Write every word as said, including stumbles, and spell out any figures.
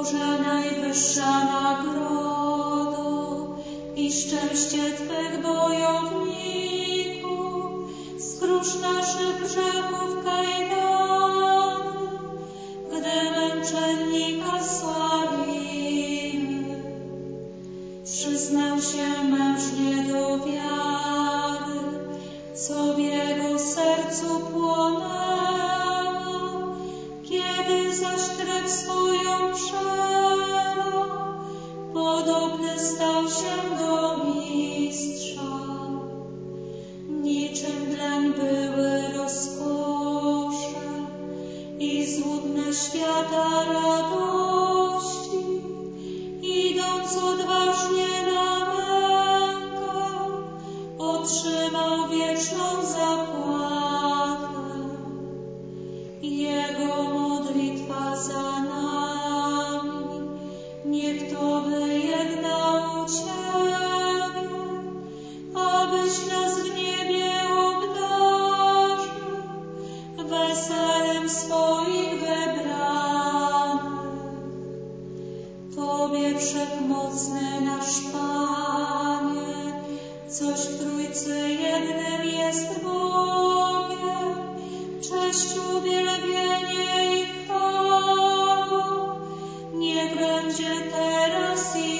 Boże, najwyższa nagrodo i szczęście Twych bojowników, skróż naszych grzechów kajdany, gdy męczennika sławimy. Przyznał się męż nie do wiary, co w jego sercu płonęło, kiedy zaś krew swoją przelał, podobny stał się do mistrza. Niczym dleń były rozkosze i złudne świata radości, idąc odważnie na mękę, otrzymał wieczną zapłatę. Jego modlitwa za nami, niech to wyjednał Ciebie, abyś nas w niebie obdarzył weselem swoich wybranych. Tobie wszechmocny nasz Panie, coś w Trójcy jednym jest Bogiem, cześć, uwielbienie i chwała, niech będzie teraz i